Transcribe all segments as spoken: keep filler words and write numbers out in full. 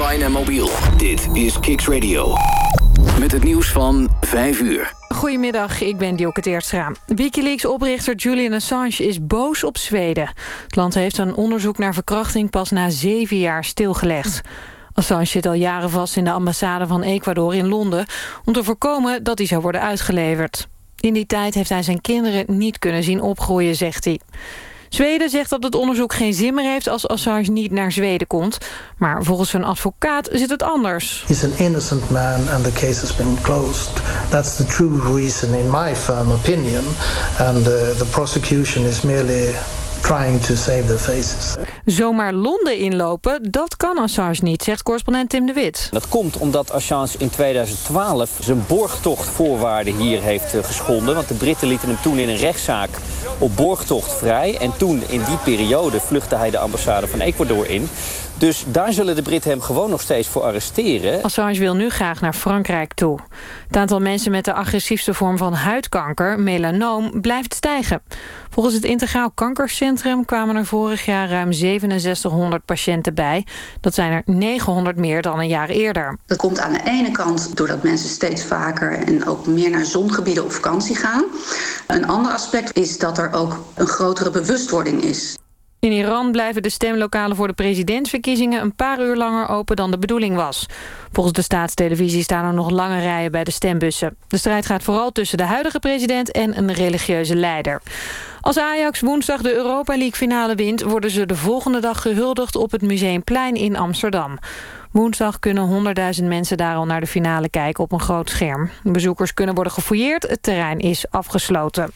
online en mobiel. Dit is Kicks Radio. Met het nieuws van vijf uur. Goedemiddag, ik ben Dielke Teertstra. Wikileaks-oprichter Julian Assange is boos op Zweden. Het land heeft een onderzoek naar verkrachting pas na zeven jaar stilgelegd. Assange zit al jaren vast in de ambassade van Ecuador in Londen om te voorkomen dat hij zou worden uitgeleverd. In die tijd heeft hij zijn kinderen niet kunnen zien opgroeien, zegt hij. Zweden zegt dat het onderzoek geen zin meer heeft als Assange niet naar Zweden komt. Maar volgens zijn advocaat zit het anders. He's an innocent man and the case has been closed. That's the true reason in my firm opinion. And uh, the prosecution is merely trying to save their faces. Zomaar Londen inlopen, dat kan Assange niet, zegt correspondent Tim de Wit. Dat komt omdat Assange in tweeduizend twaalf zijn borgtochtvoorwaarden hier heeft geschonden. Want de Britten lieten hem toen in een rechtszaak op borgtocht vrij. En toen, in die periode, vluchtte hij de ambassade van Ecuador in. Dus daar zullen de Britten hem gewoon nog steeds voor arresteren. Assange wil nu graag naar Frankrijk toe. Het aantal mensen met de agressiefste vorm van huidkanker, melanoom, blijft stijgen. Volgens het Integraal Kankercentrum kwamen er vorig jaar ruim zevenenzestighonderd patiënten bij. Dat zijn er negenhonderd meer dan een jaar eerder. Dat komt aan de ene kant doordat mensen steeds vaker en ook meer naar zongebieden op vakantie gaan. Een ander aspect is dat er ook een grotere bewustwording is. In Iran blijven de stemlokalen voor de presidentsverkiezingen een paar uur langer open dan de bedoeling was. Volgens de staatstelevisie staan er nog lange rijen bij de stembussen. De strijd gaat vooral tussen de huidige president en een religieuze leider. Als Ajax woensdag de Europa League finale wint, worden ze de volgende dag gehuldigd op het Museumplein in Amsterdam. Woensdag kunnen honderdduizend mensen daar al naar de finale kijken op een groot scherm. Bezoekers kunnen worden gefouilleerd, het terrein is afgesloten.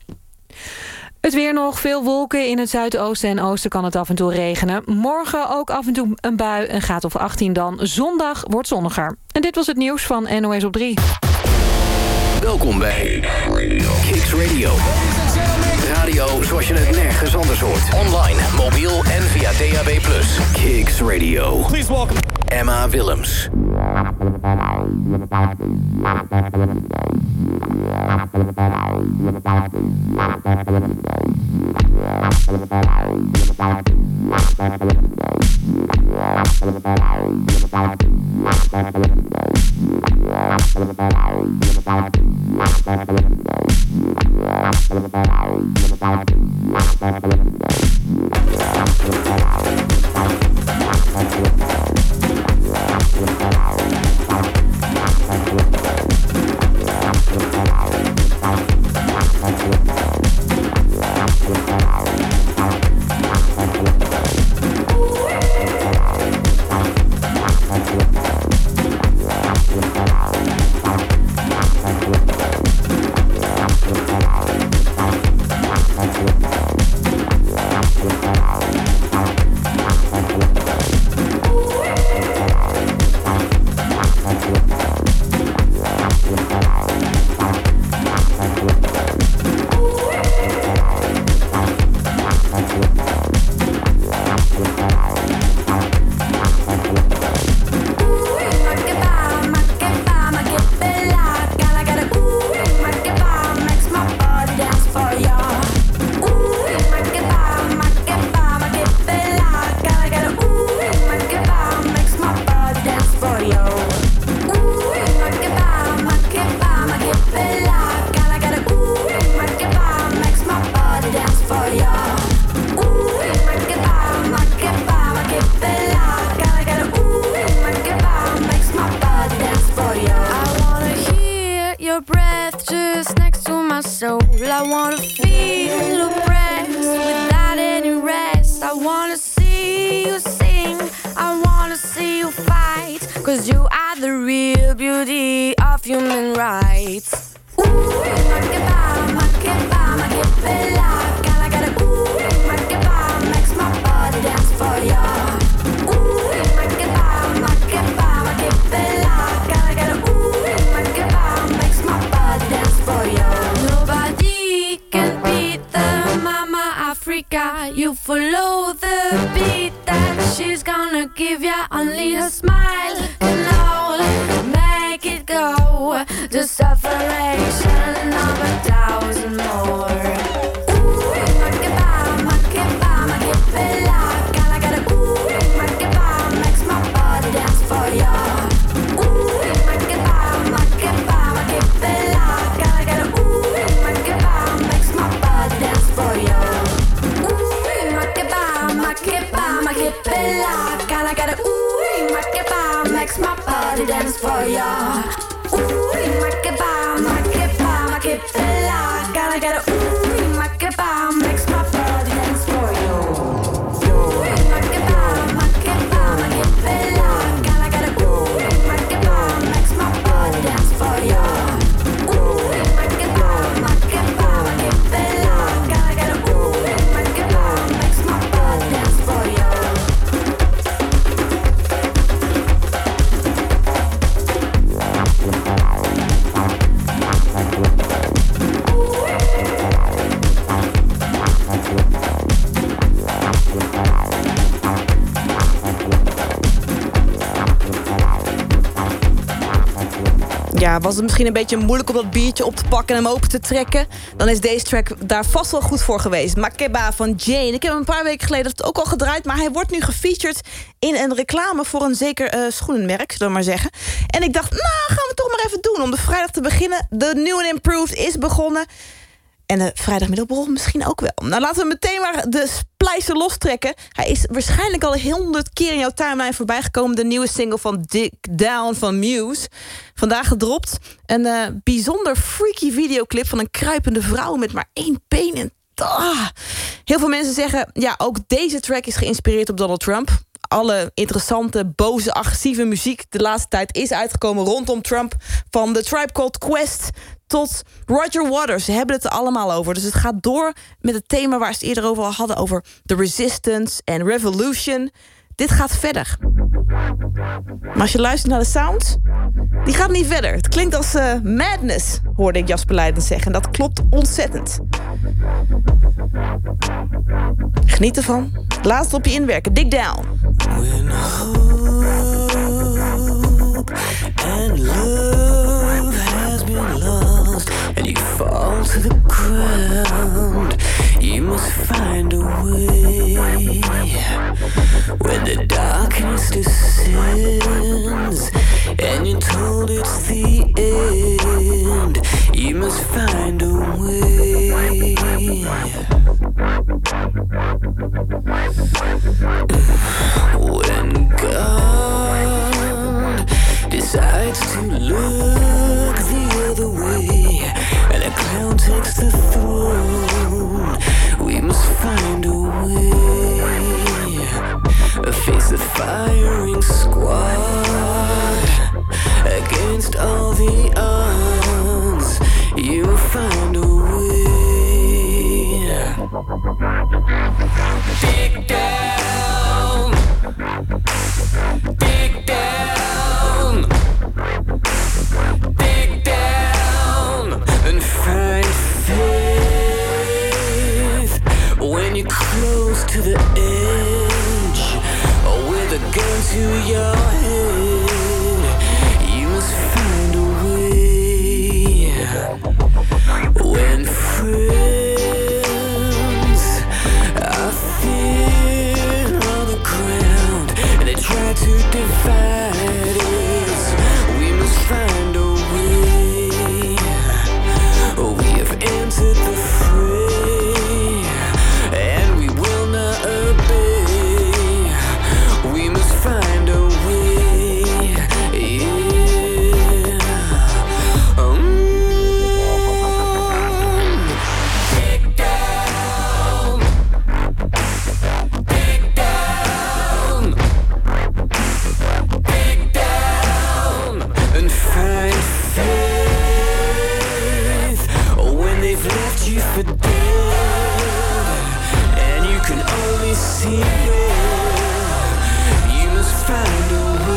Het weer nog, veel wolken. In het zuidoosten en oosten kan het af en toe regenen. Morgen ook af en toe een bui, een graad of achttien dan. Zondag wordt zonniger. En dit was het nieuws van N O S op drie. Welkom bij Kicks Radio. Radio zoals je het nergens anders hoort. Online, mobiel en via D A B plus. Kicks Radio. Please welcome Emma Willems. You follow the beat that she's gonna give ya. Only a smile can all make it go. The separation of a thousand more. Ooh, makeba, makeba, makebella. Gotta, gotta, ooh, makeba, makes my body dance. for ya. Ooh, Makeba, Makeba, Makeba, gotta get a ooh, Makeba, makes my body dance for you. Ooh, Makeba, Makeba, Makeba, gotta get a ooh, Makeba, makes my body dance for ya. Ooh, Makeba, Makeba, Makeba, gotta get a ooh, Makeba, makes my body dance for ya. Ja, was het misschien een beetje moeilijk om dat biertje op te pakken en hem open te trekken? Dan is deze track daar vast wel goed voor geweest. Makeba van Jane. Ik heb hem een paar weken geleden ook al gedraaid, maar hij wordt nu gefeatured in een reclame voor een zeker uh, schoenenmerk, zullen we maar zeggen. En ik dacht, nou, gaan we toch maar even doen om de vrijdag te beginnen. De New and Improved is begonnen. En de vrijdagmiddagborrel misschien ook wel. Nou, laten we meteen maar de splijzer lostrekken. Hij is waarschijnlijk al honderd keer in jouw timeline voorbijgekomen. De nieuwe single van Dig Down van Muse. Vandaag gedropt. Een uh, bijzonder freaky videoclip van een kruipende vrouw met maar één been. En ah. Heel veel mensen zeggen, ja, ook deze track is geïnspireerd op Donald Trump. Alle interessante, boze, agressieve muziek de laatste tijd is uitgekomen rondom Trump. Van The Tribe Called Quest tot Roger Waters. Ze hebben het er allemaal over. Dus het gaat door met het thema waar ze het eerder over al hadden. Over The Resistance en Revolution. Dit gaat verder. Maar als je luistert naar de sound, die gaat niet verder. Het klinkt als uh, madness, hoorde ik Jasper Leiden zeggen. En dat klopt ontzettend. Geniet ervan. Laat het op je inwerken. Dig down. When hope and love has been lost and you fall to the ground, you must find a way. When the darkness descends and you're told it's the end, you must find a way. When God decides to look the other way and a clown takes the throne, we must find a way. Face the firing squad against all the odds. You will find a way. Dig down, dig down, dig down, and find faith when you're close to the edge, or with a gun to your head. You must find a way. When friends are thin on the ground and they try to divide us, we must find a way. We have entered the fray and we will not obey. We must find a way. Yeah. Um. Dig down, dig down, dig down, and find faith when they've left you for dead, and you can only see red. You must find a way.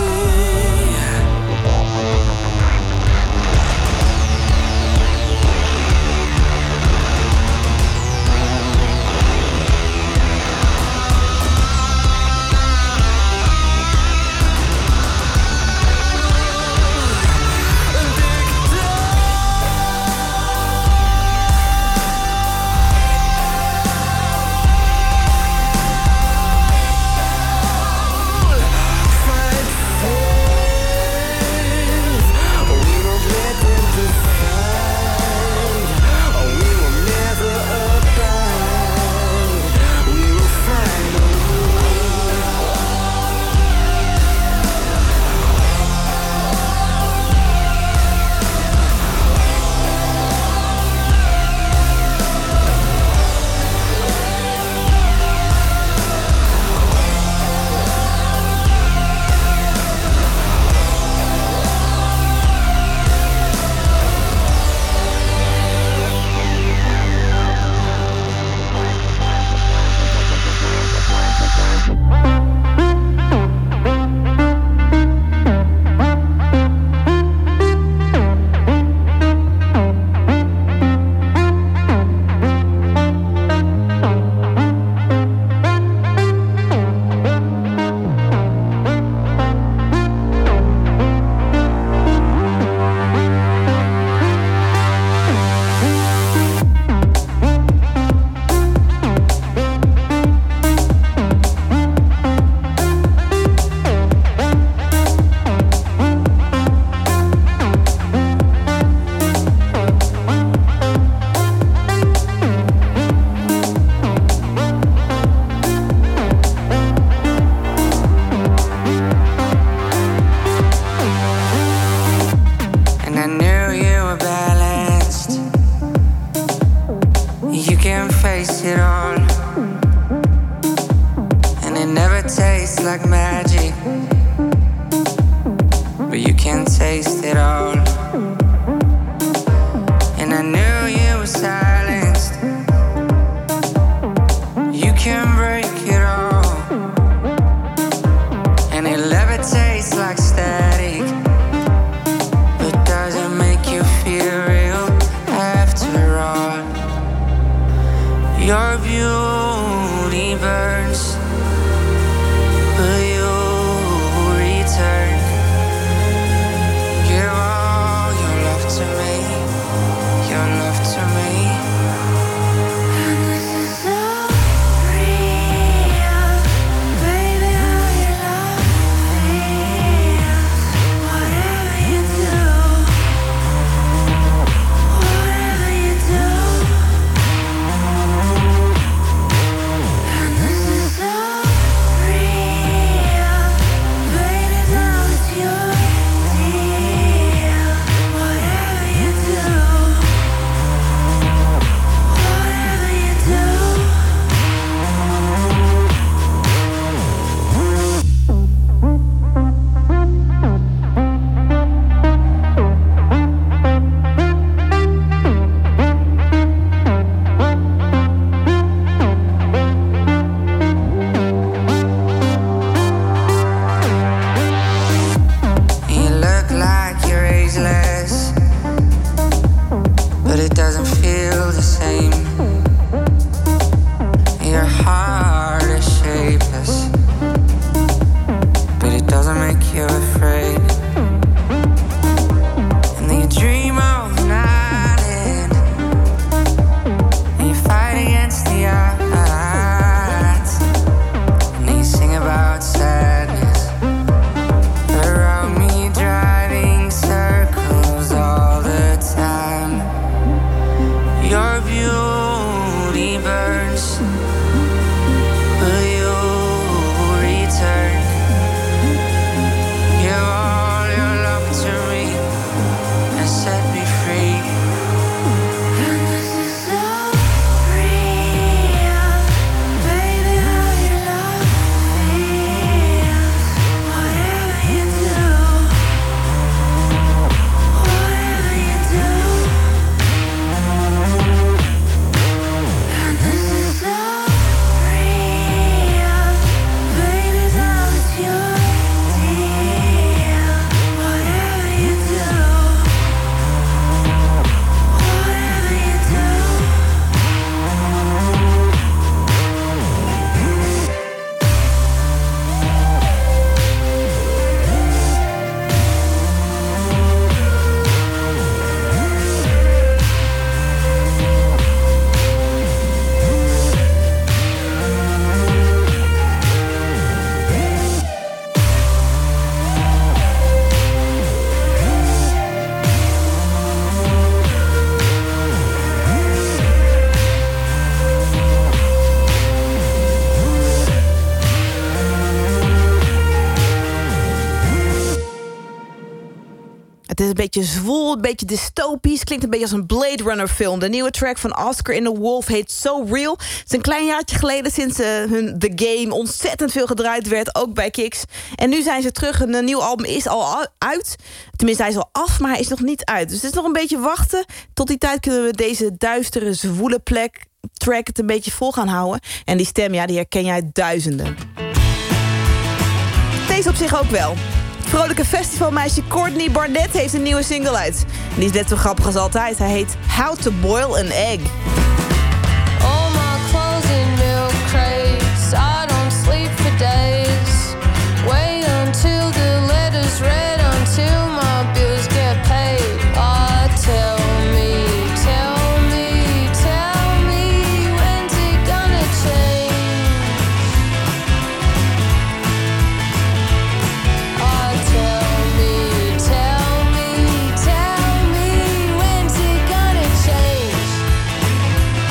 Find like magic, but you can taste it all. And I knew you were silenced. You can break it all, and it levitates like static, but doesn't make you feel real after all. Your beauty burns, but you return. Give all your love to me, your love to me. And this is so real, baby, how your love feels. Whatever you do, whatever you do. And this is so real, baby, now it's your deal. Whatever you do, whatever you do. You look like you're ageless, but it doesn't feel the same. Your heart is shapeless, but it doesn't make you afraid. And then you dream of the night end, and you fight against the odds, and then you sing about sadness around me, driving circles all the time. Your beauty burns, but you return. Give all your love to me and set me free. And this is so real, baby, how your love feels. Whatever you do, whatever you do. And this is so real, baby, now it's your deal. Whatever you do, whatever you do. Het is een beetje zwoel, een beetje dystopisch. Klinkt een beetje als een Blade Runner film. De nieuwe track van Oscar in the Wolf heet So Real. Het is een klein jaartje geleden sinds uh, hun The Game ontzettend veel gedraaid werd. Ook bij Kicks. En nu zijn ze terug. Een nieuw album is al uit. Tenminste, hij is al af, maar hij is nog niet uit. Dus het is nog een beetje wachten. Tot die tijd kunnen we deze duistere, zwoele plek track het een beetje vol gaan houden. En die stem, ja, die herken je uit duizenden. Deze op zich ook wel. Vrolijke festivalmeisje Courtney Barnett heeft een nieuwe single uit. En die is net zo grappig als altijd. Hij heet How to Boil an Egg. All my clothes in milk crates. I don't sleep for days. Wait until the letter's read, until my bills get paid. Ah, tell me, tell me, tell me, when's it gonna change? Ah, tell me, tell me, tell me, when's it gonna change?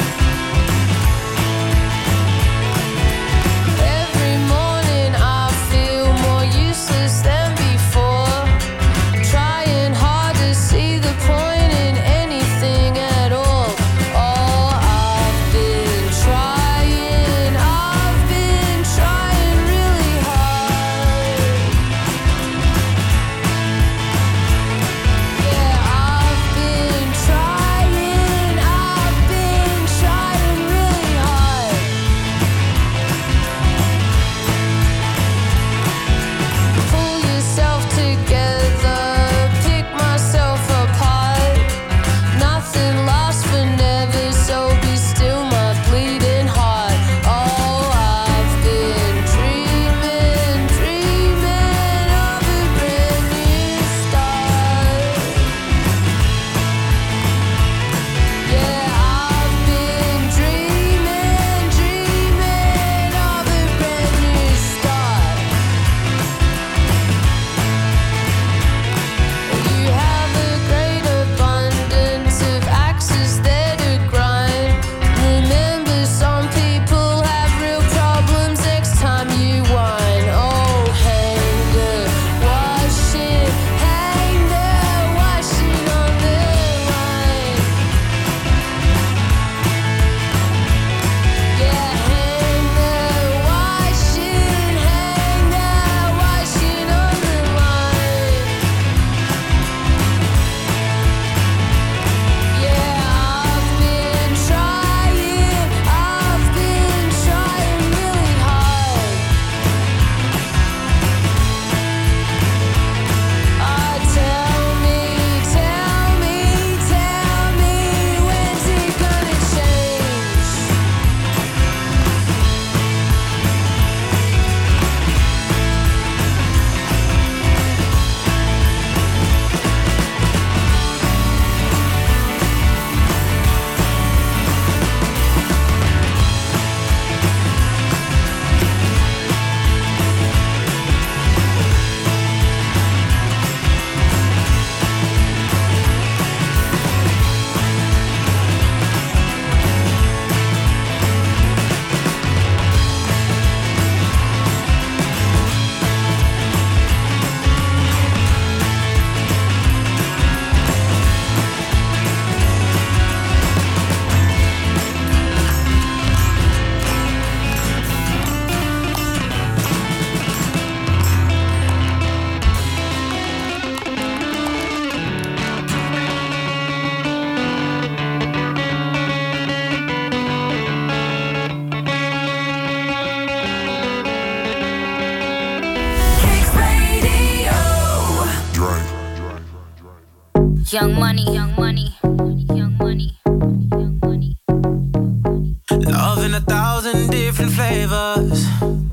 Young money, young money, young money, young money. Love in a thousand different flavors.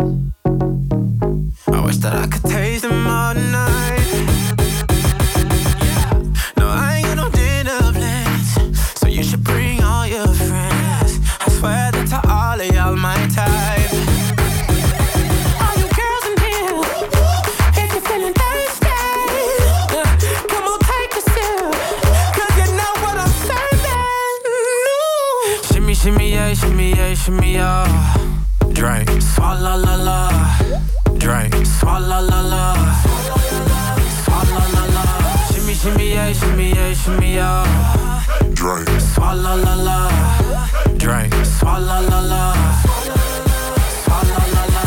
I wish that I could taste them all night. No, I ain't got no dinner plans, so you should bring all your friends. I swear that to all of y'all my type. All you girls in here, if you're feeling thirsty, come on, take a sip, 'cause you know what I'm serving. No. Shimmy, shimmy, yeah, shimmy, yeah, shimmy, yeah. Drink, swalla la la. Drink, swalla la la. Swalla la la. Shimmy, shimmy, yeah, shimmy, yeah, shimmy, yeah. Drink, swalla la la. Drink, swalla la la. Swalla la la.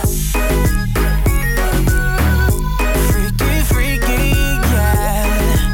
Freaky, freaky, yeah.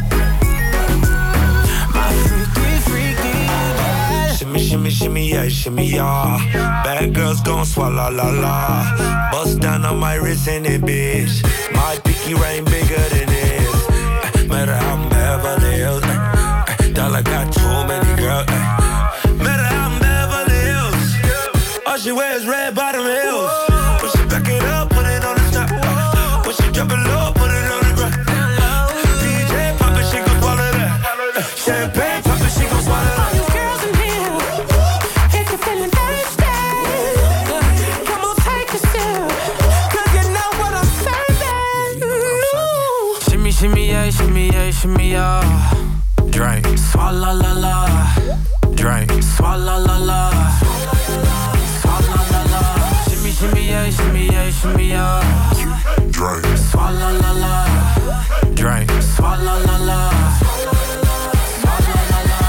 My freaky, freaky, yeah. Shimmy, shimmy, shimmy, yeah, shimmy, yeah. Bad girls gon' swalla la la. Bust down on my wrist in it, bitch. My pinky ring bigger than this. Uh, matter how I'm Beverly Hills. Uh, uh, dollar got too many girls. Uh, matter how I'm Beverly Hills. All she wears red bottom heels. When she back it up, put it on the top. Uh, when she drop it low, put it on the ground. D J pop it, she gon' swallow that. Uh, champagne pop it, she gon' swallow that. All you girls in here, if you're feeling thirsty, come on, take a sip, 'cause you know what I'm serving. Shimmy, shimmy, yeah, shimmy, yeah, shimmy, yeah. Drink, swalla la la. Drink, swalla la la. Swalla la la. Shimmy, shimmy, yeah, shimmy, yeah, shimmy, yeah. Drink, swalla la la. Drink, swalla la la. Swalla la la.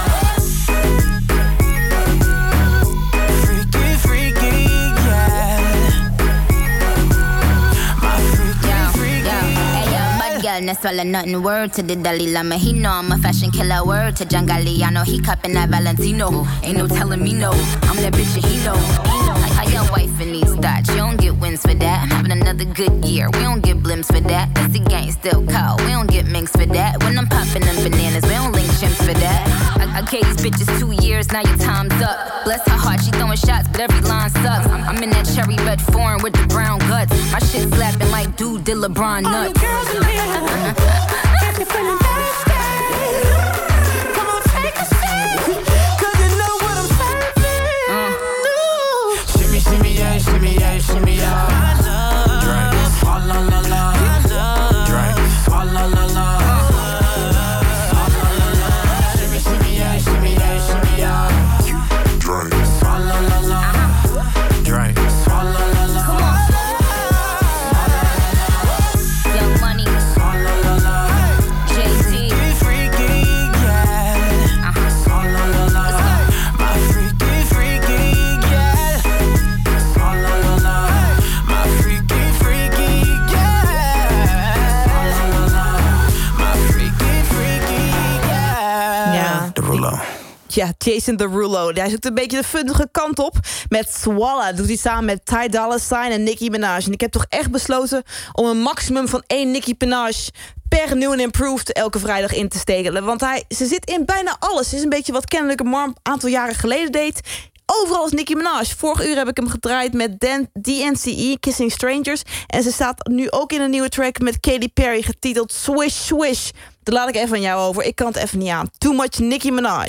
Freaky, freaky, yeah. My freaky, freaky, yeah. Bad girl, no swallow nothing. Word to the Dalai Lama. He know I'm a fashion killer. Word to John Galliano. He cupping that Valentino. Ain't no telling me no. I'm that bitch and he know. Like how your wife in these thoughts. You don't get wins for that. I'm having another good year. We don't get blimps for that. That's the gang still call. We don't get minks for that. When I'm popping them bananas, we don't link chimps for that. I, I gave these bitches two years. Now your time's up. Bless her heart, she throwing shots, but every line sucks. I'm, I'm in that cherry red foreign with the brown guts. My shit slapping like dude did LeBron nuts. All you girls in here, if you're feeling thirsty, come on, take a sip, 'cause you know what I'm serving. Uh. Shimmy, shimmy, yeah, shimmy, yeah, shimmy, yeah. Drink, swalla la la. Drink, swalla la la. Swalla la la. Shimmy, shimmy, yeah, shimmy, yeah, shimmy, yeah. Drink, swalla la la. Drink, swalla la la. Young money, Swalla la la. Jay-Z. Freaky, yeah. Swalla la la. My freaky, freaky, yeah. Swalla la la. My freaky, freaky, yeah. Swalla la la. My freaky, freaky, yeah. Ja. Derulo. Ja, Jason Derulo. Hij zoekt een beetje de fundige kant op. Met Swalla dat doet hij samen met Ty Dolla $ign en Nicki Minaj. En ik heb toch echt besloten om een maximum van één Nicki Minaj per New and Improved elke vrijdag in te steken. Want hij, ze zit in bijna alles. Ze is een beetje wat kennelijk maar een aantal jaren geleden deed. Overal is Nicki Minaj. Vorig uur heb ik hem gedraaid met Dan, D N C E, Kissing Strangers. En ze staat nu ook in een nieuwe track met Katy Perry, getiteld Swish Swish. Daar laat ik even aan jou over. Ik kan het even niet aan. Too much Nicki Minaj.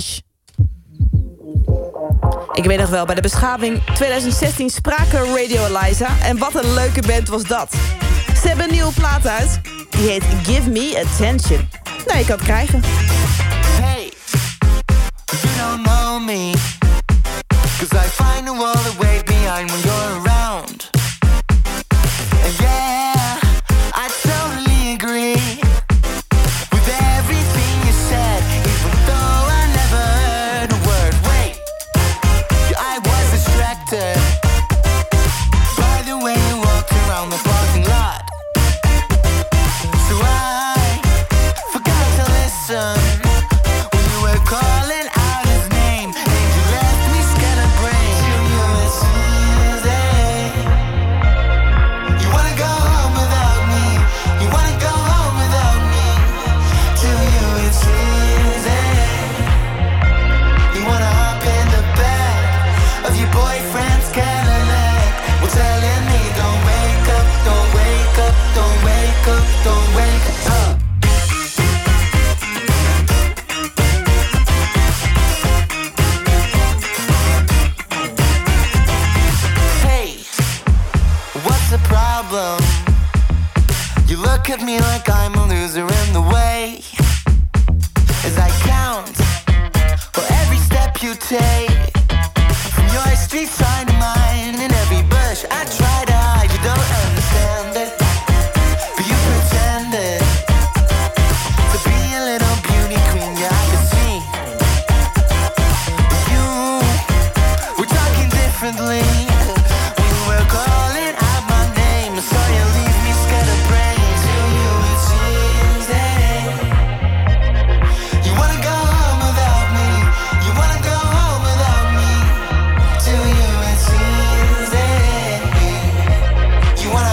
Ik weet nog wel, bij de beschaving twintig zestien spraken Radio Eliza. En wat een leuke band was dat. Ze hebben een nieuwe plaat uit. Die heet Give Me Attention. Nou, je kan het krijgen. Hey, you don't know me, 'cause I find a wall to wait behind when you're around. And yeah, I totally agree with everything you said, even though I never heard a word. Wait, I was distracted by the way you walked around the parking lot, so I forgot to listen. at me like I'm a loser in the way. As I count for every step you take, from your street side to mine, in every bush I try to hide. You don't understand it, but you pretend it. To be a little beauty queen, yeah, I can see. But you, we're talking differently. We were calling out my name, so you leave me scatterbrained. To you it seems that you wanna go home without me. You wanna go home without me. To you it seems that you wanna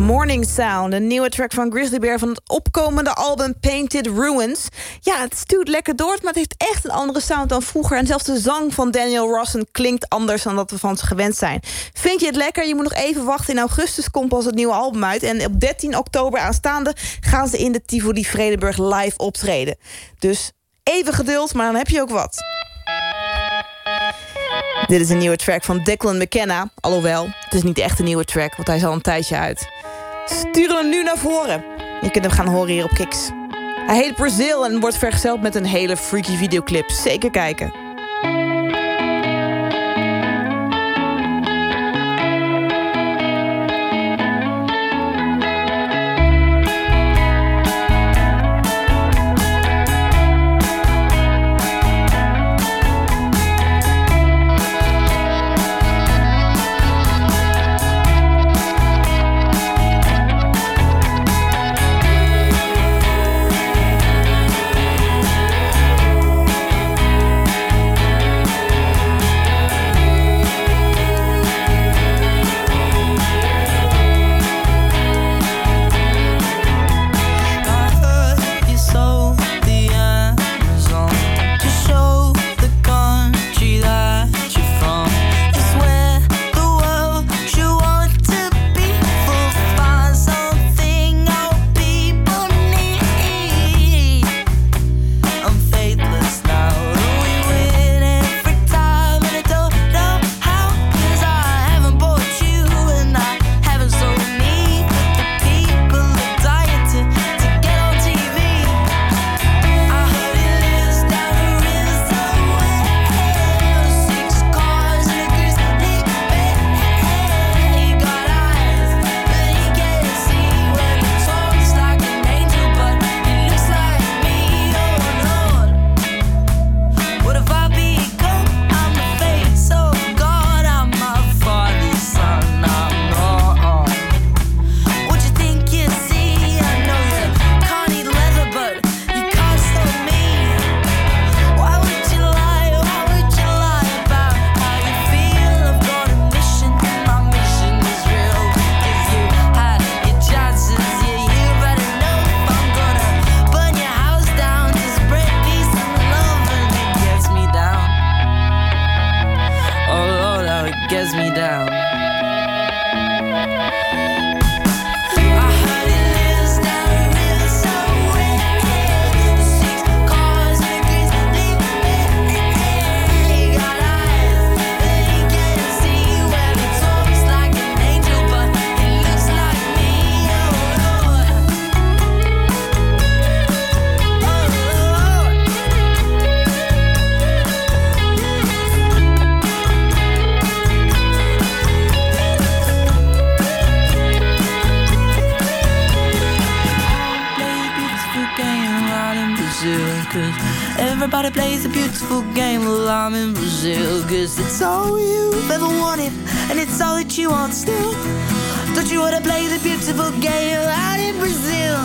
Morning Sound, een nieuwe track van Grizzly Bear van het opkomende album Painted Ruins. Ja, het stuurt lekker door, maar het heeft echt een andere sound dan vroeger. En zelfs de zang van Daniel Rossen klinkt anders dan dat we van ze gewend zijn. Vind je het lekker? Je moet nog even wachten. In augustus komt pas het nieuwe album uit. En op dertien oktober aanstaande gaan ze in de Tivoli Vredenburg live optreden. Dus even geduld, maar dan heb je ook wat. Dit is een nieuwe track van Declan McKenna. Alhoewel, het is niet echt een nieuwe track, want hij is al een tijdje uit. Sturen hem nu naar voren. Je kunt hem gaan horen hier op Kicks. Hij heet Brazil en wordt vergezeld met een hele freaky videoclip. Zeker kijken. Everybody plays a beautiful game. Well, I'm in Brazil, cause it's all you've ever wanted, and it's all that you want still. Don't you wanna play the beautiful game out in Brazil?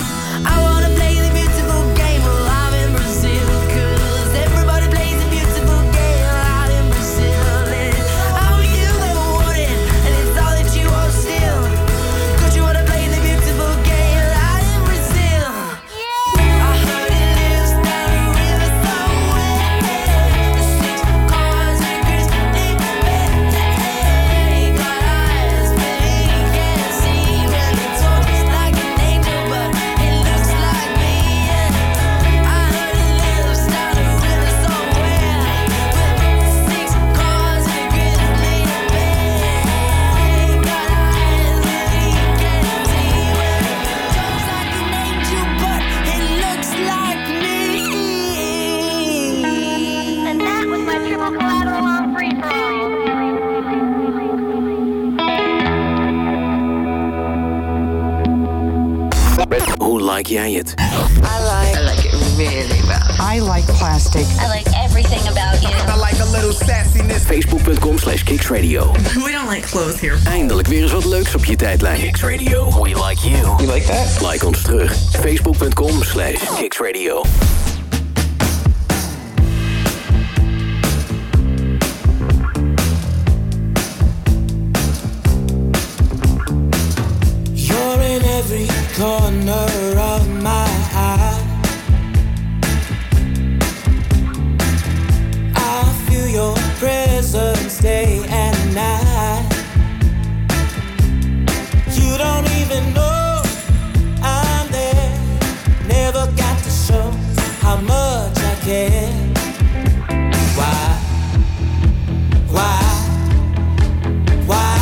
I wanna play the beautiful game. Well, I'm in Brazil, cause everybody plays a beautiful game out in Brazil. And it's all you've ever wanted, and it's all that you want still. Don't you wanna play the beautiful game out in Brazil? Yeah. I heard it lives down a river somewhere. The six cars and Christy Bay got eyes, but he can't see when it talks like an angel, but it looks like me. And I heard it lives down a river somewhere. With six cars and Christy Bay got eyes, but he can't see when it talks like an angel, but it looks like me. And that was my triple collateral on free for all. Hoe like jij het? I like, I like it really well. I like plastic. I like everything about you. I like a little sassiness. Facebook.com slash Kicks Radio. We don't like clothes here. Eindelijk weer eens wat leuks op je tijdlijn. Kicks Radio. We like you. You like that? Like ons terug. Facebook.com slash Kicks Radio. You're every corner of my eye. I feel your presence day and night. You don't even know I'm there. Never got to show how much I care. Why? Why? Why?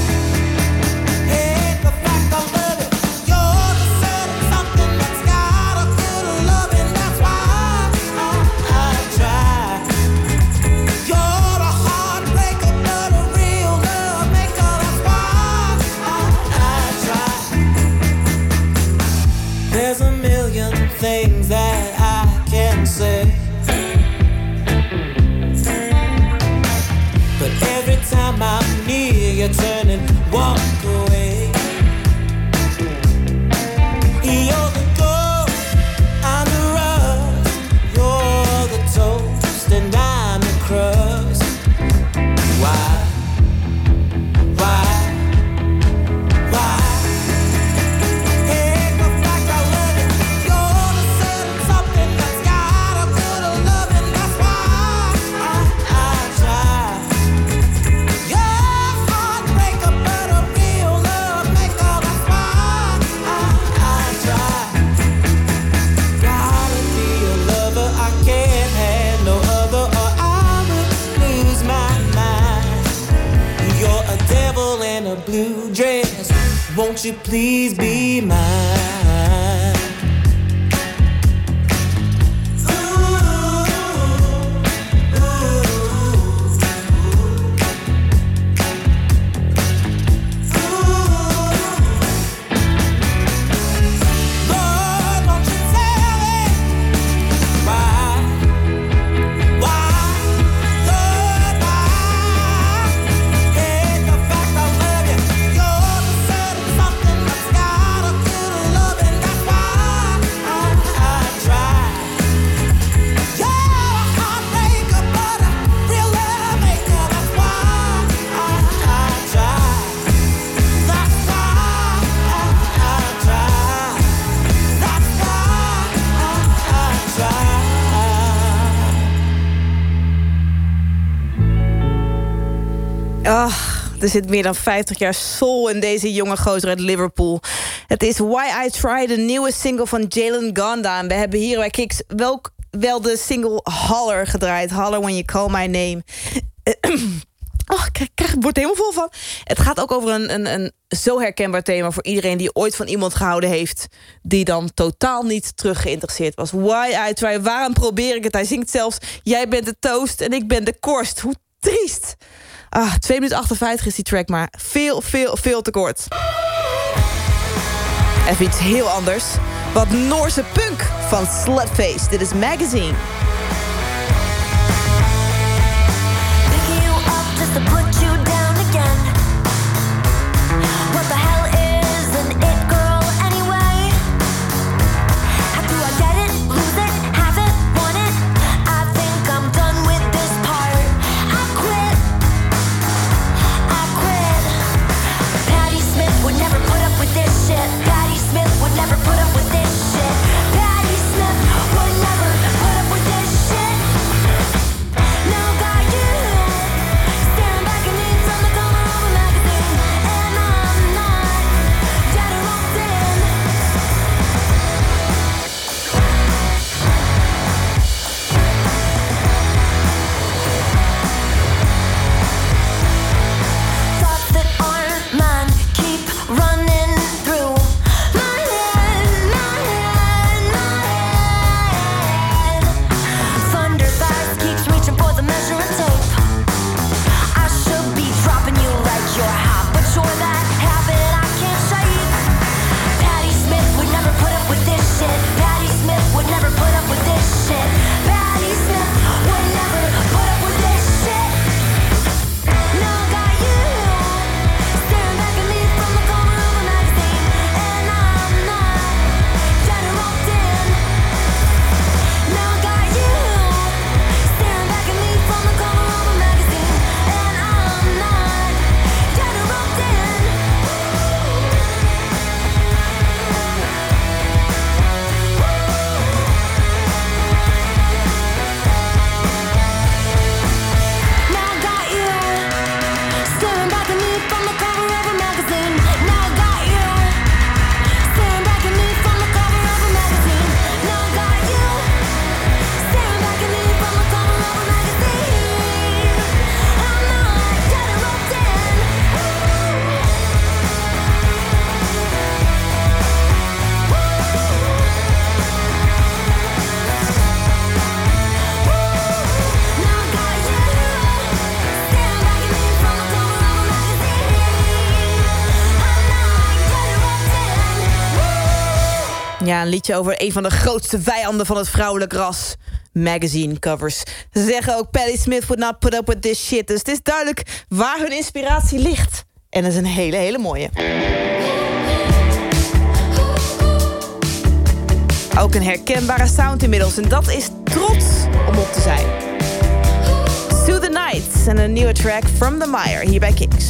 Hey, the fact I love it. You're the certain something that's got a good loving. That's why I, I try. You're the heartbreaker, but a real love maker. That's why I, I try. There's a million things that I can say, but every time I'm near, you turn and walk away. You're the gold, I'm the rust. You're the toast, and I'm the crust. Why? Why? Why? Hey, the fact I love it. You're the certain something that's got a good loving. That's why I, I try. You're heartbreaker, but a real love maker. That's why I, I try. Gotta be a lover, I can't have no other, or I would lose my mind. You're a devil in a blue dress. Won't you please be mine? Lord, won't you tell me why? Why? Lord, why? Hey, the fact I love you. You're the certain something that's got a good loving. That's why I, I try. You're a heartbreaker, but a real love maker. That's why I, I try. That's why I, I try. That's why I, I try. Ach, er zit meer dan vijftig jaar soul in deze jonge gozer uit Liverpool. Het is Why I Try, de nieuwe single van Jalen Gonda. En we hebben hier bij Kicks wel, wel de single Holler gedraaid. Holler When You Call My Name. Oh, ik krijg, krijg het wordt helemaal vol van. Het gaat ook over een, een, een zo herkenbaar thema voor iedereen die ooit van iemand gehouden heeft die dan totaal niet terug geïnteresseerd was. Why I Try, waarom probeer ik het? Hij zingt zelfs, jij bent de toast en ik ben de korst. Hoe triest. Ah, twee minuten achtenvijftig is die track, maar veel, veel, veel te kort. Even iets heel anders. Wat Noorse punk van Slutface. Dit is Magazine. Picking you up just to put you down again. What the hell is an it girl anyway? How do I get it, lose it, have it, want it? I think I'm done with this part. I quit. I quit. Patti Smith would never put up with this shit. Patti Smith would never put up with this shit. Patti Smith would never put up with this shit. Now got you staring back at me. Ja, een liedje over een van de grootste vijanden van het vrouwelijk ras. Magazine covers. Ze zeggen ook Patti Smith would not put up with this shit. Dus het is duidelijk waar hun inspiratie ligt. En dat is een hele, hele mooie. Ook een herkenbare sound inmiddels. En dat is trots om op te zijn. To the Night en een nieuwe track From the Mire hier bij Kicks.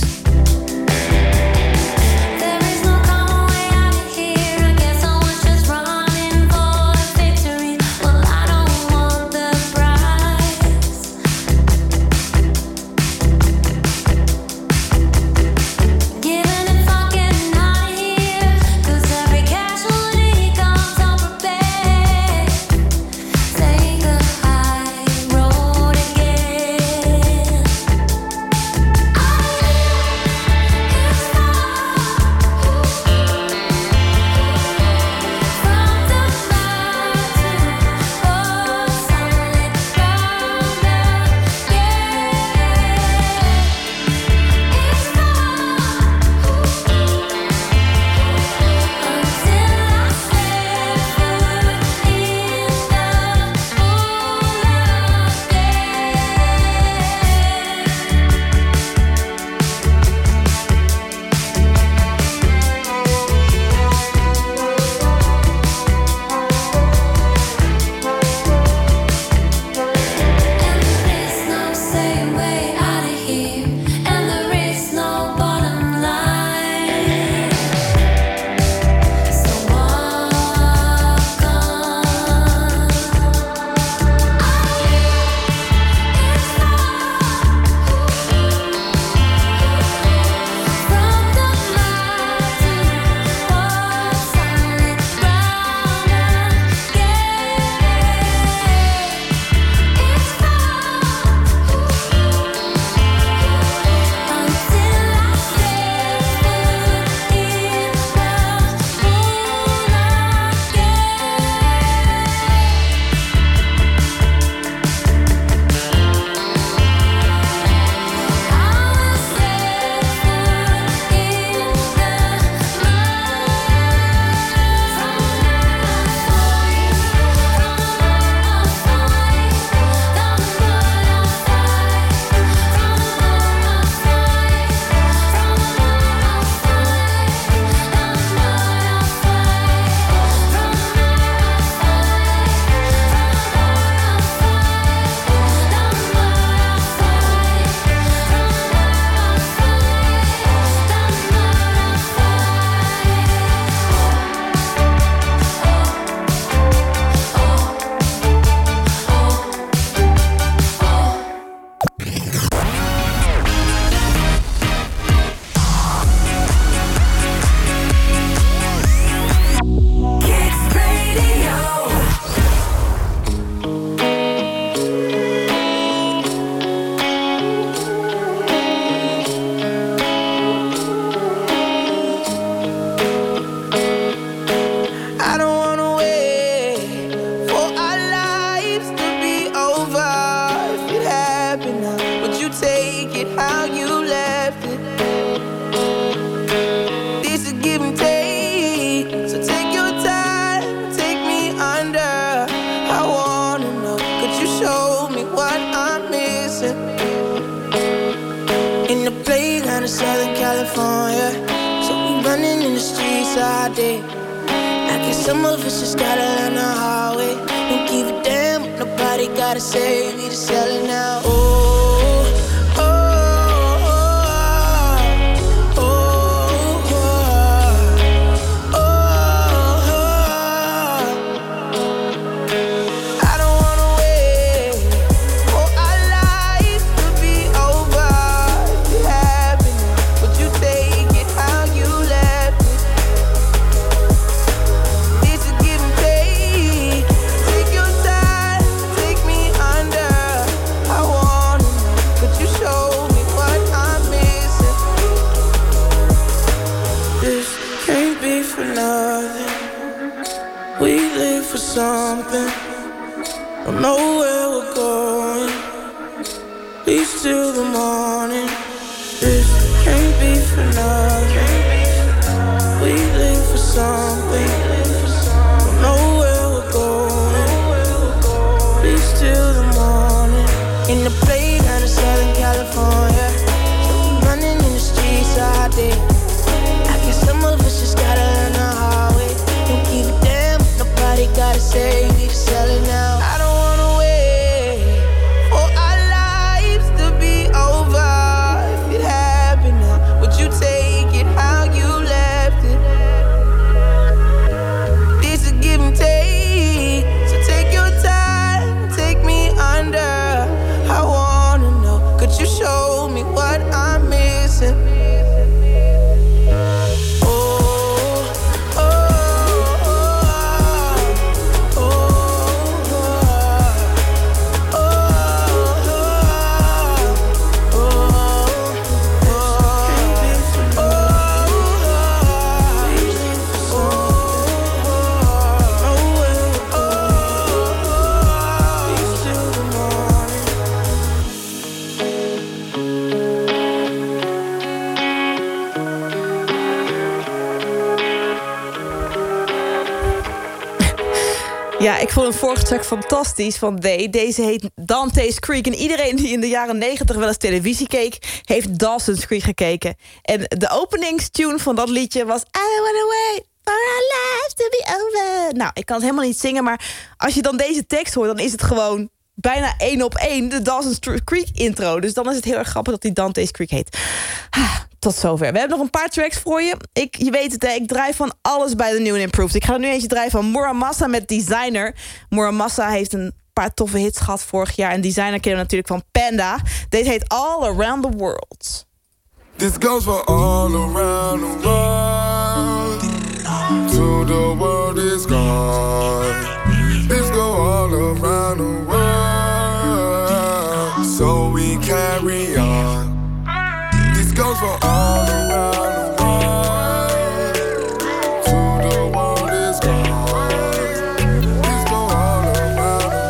Ja, ik vond een vorige track fantastisch van Day. Deze heet Dante's Creek. En iedereen die in de jaren negentig wel eens televisie keek, heeft Dawson's Creek gekeken. En de openingstune van dat liedje was I wanna wait for our lives to be over. Nou, ik kan het helemaal niet zingen, maar als je dan deze tekst hoort, dan is het gewoon bijna één op één de Dawson's Creek intro. Dus dan is het heel erg grappig dat die Dante's Creek heet. Ah, tot zover. We hebben nog een paar tracks voor je. Ik, je weet het, hè, ik draai van alles bij de New and Improved. Ik ga er nu eentje draaien van Muramasa met Designer. Muramasa heeft een paar toffe hits gehad vorig jaar. En Designer kennen we natuurlijk van Panda. Deze heet All Around the World. This goes for all around the world. To the world is gone. This go all around the world. So we carry on. This goes for all around the world. To the world is gone. This go all around the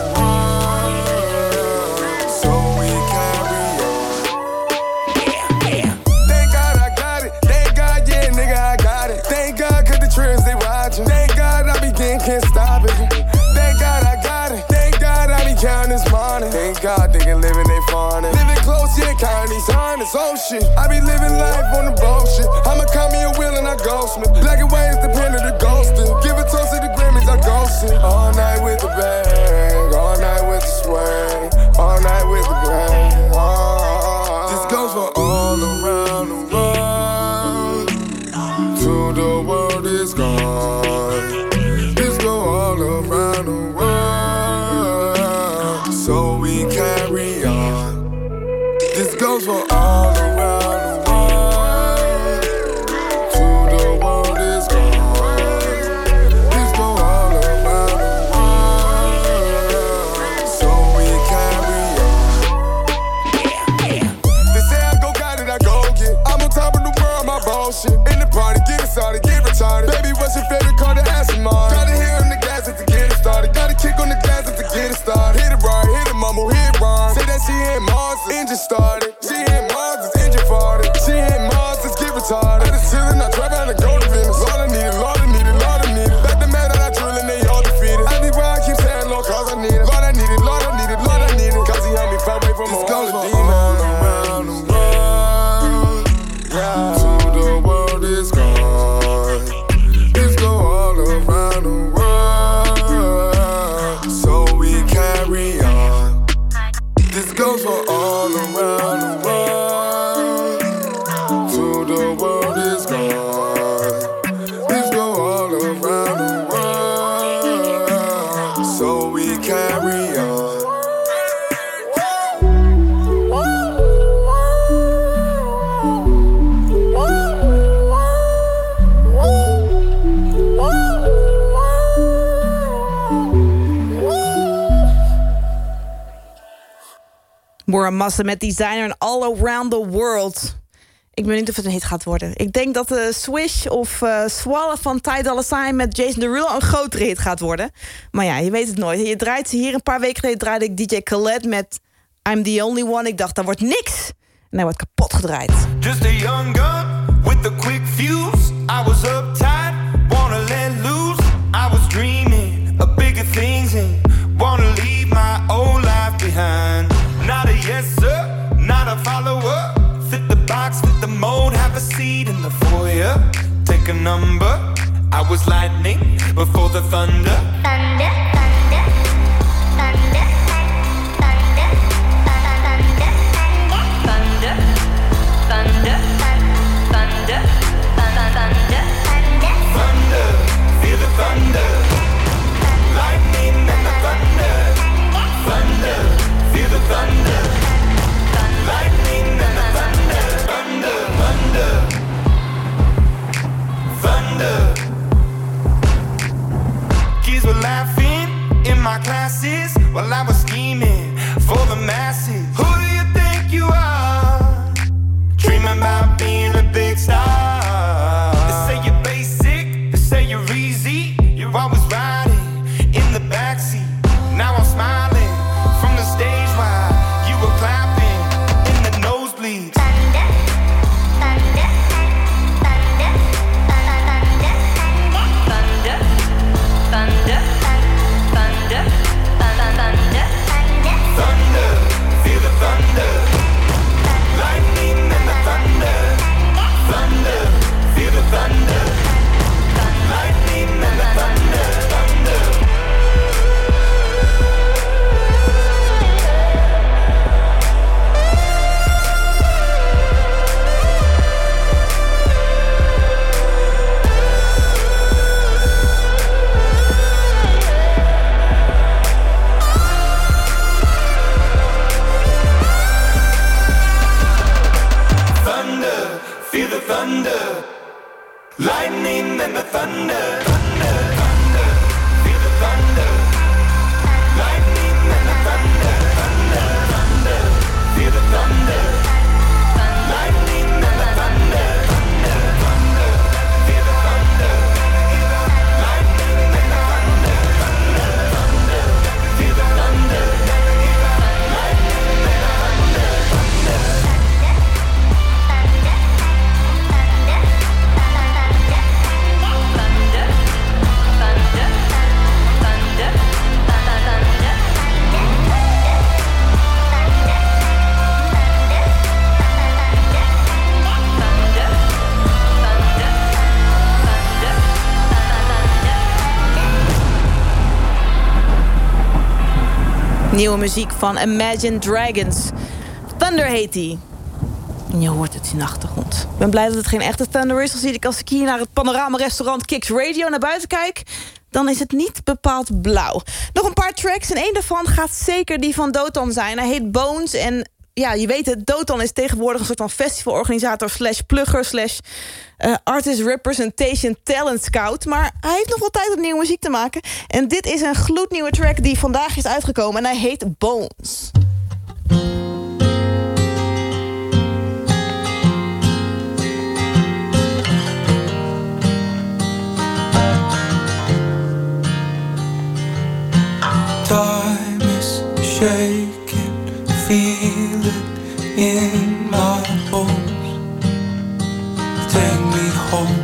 world. So we carry on. Thank God I got it. Thank God, yeah, nigga, I got it. Thank God, cause the trends they watching. Thank God I begin, can't stop it. Thank God I got it. Thank God I be counting this money. Thank God they can live in they fawning. Living close, yeah, counting these honest. Oh shit, I be living life on the bullshit. I'ma call me a wheel and I ghostman. Black and white is the pen of the ghosting. Give a toast to the Grammys, I ghosting. All night with the bag, all night with the swag, all night with the bag. Oh, this goes for all around the world. To the world is gone. This go all around the world. So we carry on. This goes for all around the world. To the world is gone. This go all around the world. So we carry on. They say I go got it, I go get. I'm on top of the world, my bullshit. In the party, get it started, get retarded. Baby, what's your favorite car to ask him on? Gotta hear on the gas to get it started. Gotta kick on the gas to get it started. Hit it right, hit it mumble, hit it wrong. Say that she hit Mars, engine started. She hit Mars, engine farted. She hit Mars, get retarded. I just chillin', I drive out and go to Venice. Lord, I need it, Lord, I need it, Lord, I need it. Back the man that I drillin', they all defeated. I need why I keep saying Lord, cause I need it. Lord, I need it, Lord, I need it, Lord, I need it. Cause he helped me fight away from all the demons. All around the world, yeah. To the world is gone. This go all around the world. So we carry on. This goes for all around the world. To the world is gone. This go all around the world. So we carry on. Muramasa met Designer en All Around the World. Ik ben benieuwd of het een hit gaat worden. Ik denk dat de uh, Swish of uh, Swallow van Ty Dolla $ign met Jason Derulo een grotere hit gaat worden. Maar ja, je weet het nooit. Je draait ze hier een paar weken geleden draaide ik D J Khaled met I'm the Only One. Ik dacht, dat wordt niks. En hij wordt kapot gedraaid. Just a young gun with a quick fuse. I was uptight, wanna let loose. I was dreaming of bigger things and wanna leave my old life behind. Not a yes sir, not a follower. Fit the box, fit the mold, have a seat in the foyer. Take a number. I was lightning before the thunder. Thunder, thunder, thunder, thunder, thunder, thunder, thunder, thunder, thunder, thunder. Feel the thunder. Lightning and the thunder. Thunder. Feel the thunder. Lightning and the thunder. Thunder, thunder. Thunder. Kids were laughing Lightning and the thunder, thunder, thunder, feel the thunder. Lightning and the thunder, thunder, thunder, feel the thunder. Lightning and the thunder, thunder, thunder, feel the thunder. Lightning and the thunder, thunder, thunder, feel the thunder. Lightning and the thunder, thunder. Nieuwe muziek van Imagine Dragons. Thunder heet die. En je hoort het in de achtergrond. Ik ben blij dat het geen echte Thunder is. Als ik, als ik hier naar het panorama-restaurant Kicks Radio naar buiten kijk, dan is het niet bepaald blauw. Nog een paar tracks en één daarvan gaat zeker die van Dotan zijn. Hij heet Bones en ja, je weet het, Dotan is tegenwoordig een soort van festivalorganisator slash plugger slash uh, artist representation talent scout. Maar hij heeft nog wel tijd om nieuwe muziek te maken. En dit is een gloednieuwe track die vandaag is uitgekomen en hij heet Bones. Time is shaking, feel it in my bones. Take me home.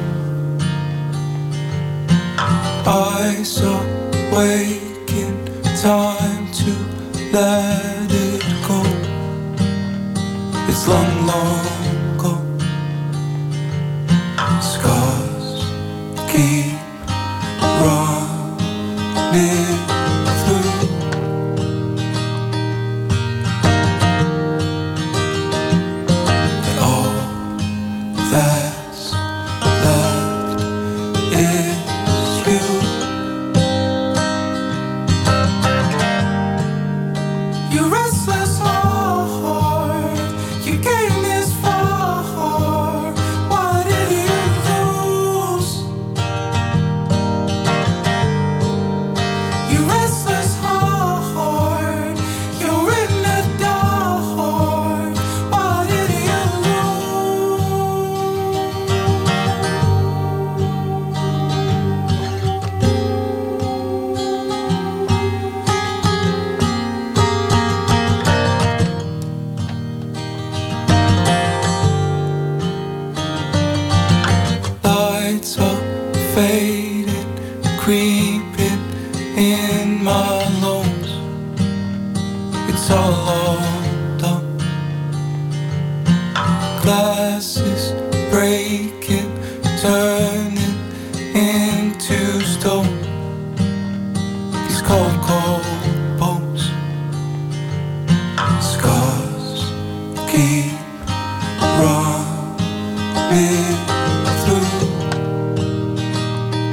Eyes are waking, time to let it go. It's long, long ago. Scars keep running. That's left is you. You restless heart, you came this far. Why did you lose? You restless heart, you're in the dark. Why did you lights are fading, creeping in my lungs. It's all done. Glasses breaking, turning into stone. These cold, cold bones. Scars keep running through.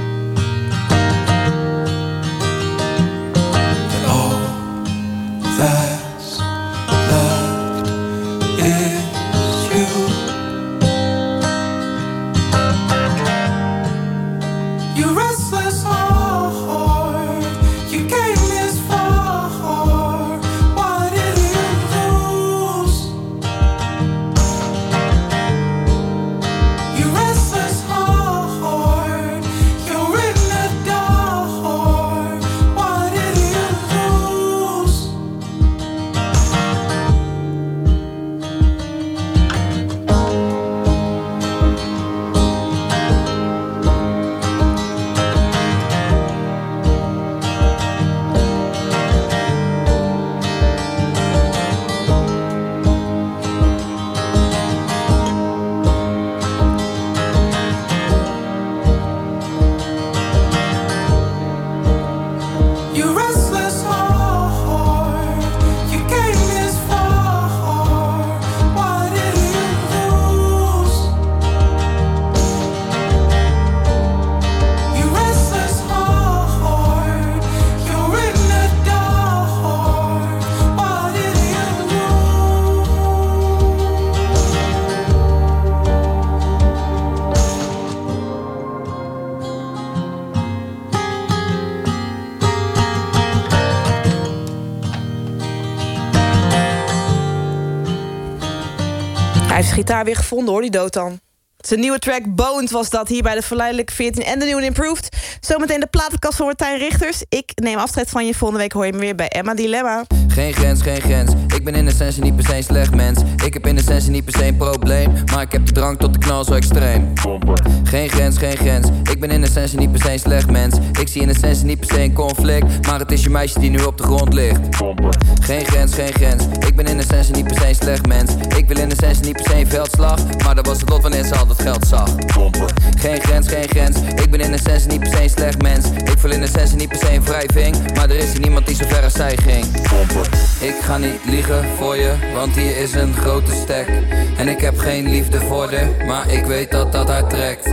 gitaar weer gevonden hoor, die Dotan. Zijn nieuwe track Boned was dat hier bij de Verleidelijk veertien en de nieuwe Improved. Zometeen de platenkast van Martijn Richters. Ik neem afscheid van je. Volgende week hoor je me weer bij Emma Dilemma. Geen grens, geen grens. Ik ben in essentie niet per se een slecht mens. Ik heb in essentie niet per se een probleem. Maar ik heb de drang tot de knal zo extreem. Geen grens, geen grens. Ik ben in essentie niet per se een slecht mens. Ik zie in essentie niet per se een conflict. Maar het is je meisje die nu op de grond ligt. Geen grens, geen grens. Ik ben in essentie niet per se een slecht mens. Ik wil in essentie niet per se een veldslag. Maar dat was het lot wanneer ze al dat geld zag. Geen grens, geen grens. Ik ben in essentie niet per se een slecht mens. Ik voel in essentie niet per se een wrijving. Maar er is hier niemand die zo ver als zij ging. Ik ga niet liegen voor je, want hier is een grote stek. En ik heb geen liefde voor de, maar ik weet dat dat haar trekt.